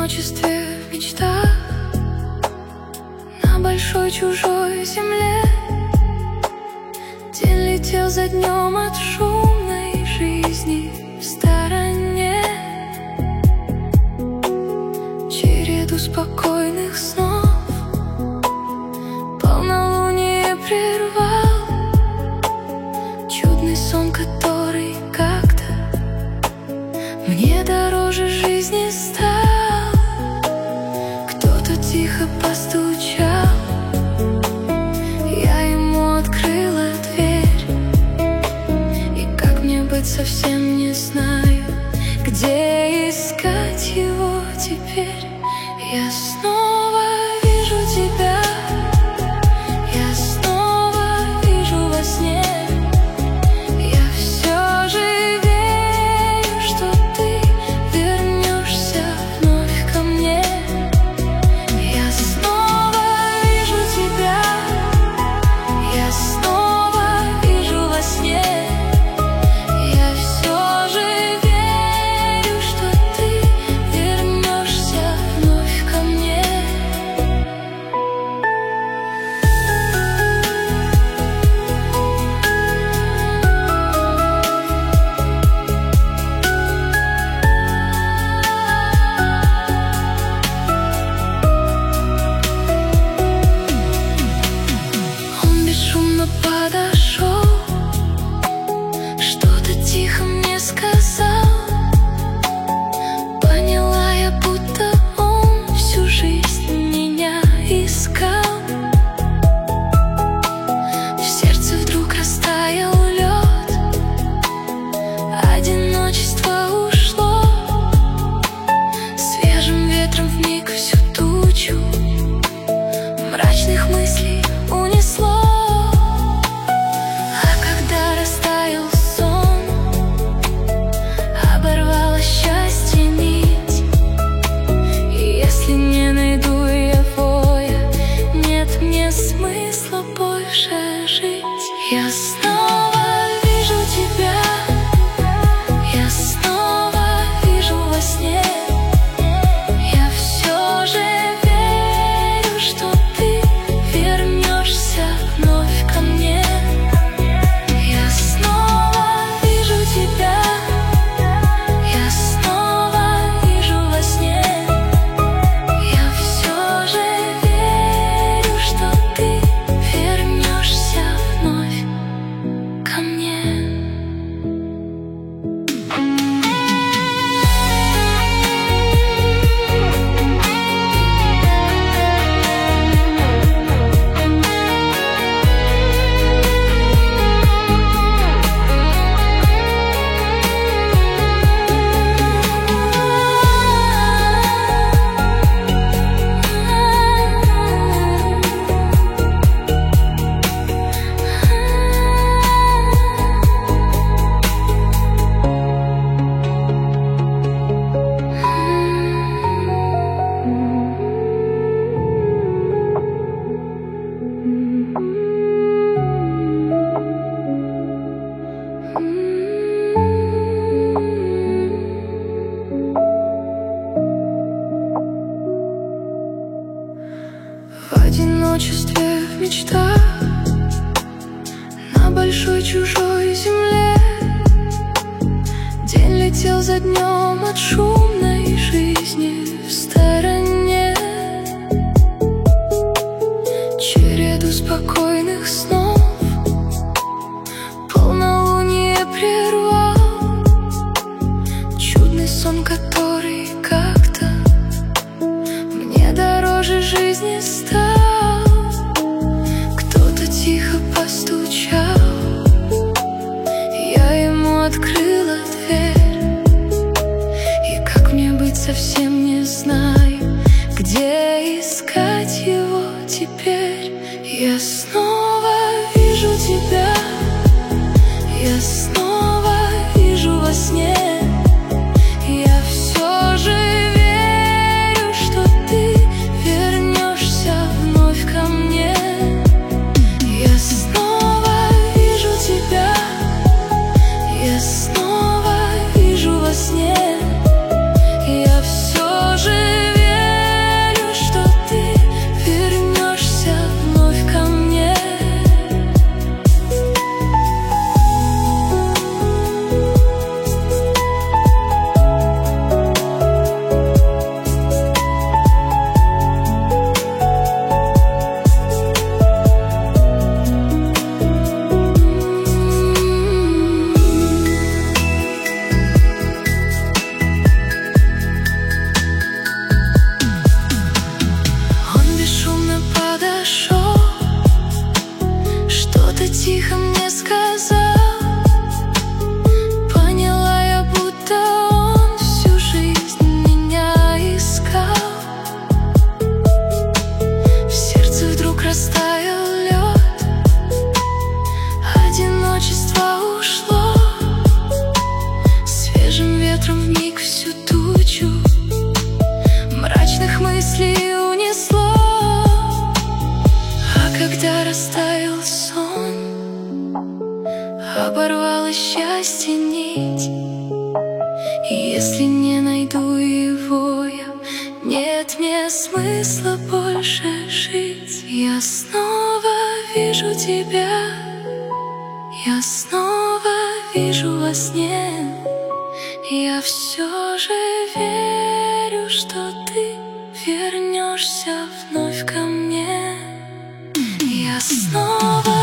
одиночестве в мечтах на большой чужой земле. День летел за днем от шумной жизни в стороне. Череду спокойных снов полнолуние прервал. Чудный сон, который как-то мне дороже жизни стал. Кто-то тихо постучал, я ему открыла дверь. И как мне быть, совсем не знаю, где искать его теперь. Я снова вижу тебя, я снова вижу во сне. Я все же верю, что ты вернешься вновь ко мне. Я снова вижу тебя, я снова вижу во сне. Я все же верю, что ты вернешься вновь ко мне. Он бесшумно подошел, что-то тихо мне сказал. Поняла я, будто он всю жизнь меня искал. В сердце вдруг растаял лед, одиночество ушло. Свежим ветром вмиг всю тучу мрачных мыслей унесло. А когда растаял сон, оборвало счастье нить. И если не найду я воя, нет мне смысла больше жить. Я снова вижу тебя, я снова вижу во сне. Я все же верю, что ты вернешься вновь ко мне. Я снова вижу тебя, я снова вижу во сне. Я все же верю, что ты вернешься вновь ко мне. В одиночестве в мечтах на большой чужой земле. День летел за днем от шумной жизни в стороне. Череду спокойных снов полнолуние прервал. Чудный сон, который как-то мне дороже жизни стал. Кто-то тихо постучал, я ему открыла дверь. И как мне быть, совсем не знаю, где искать его теперь. Я снова вижу тебя, я снова оборвала счастье нить. И если не найду его я, нет мне смысла больше жить. Я снова вижу тебя, я снова вижу во сне. Я все же верю, что ты вернешься вновь ко мне. Я снова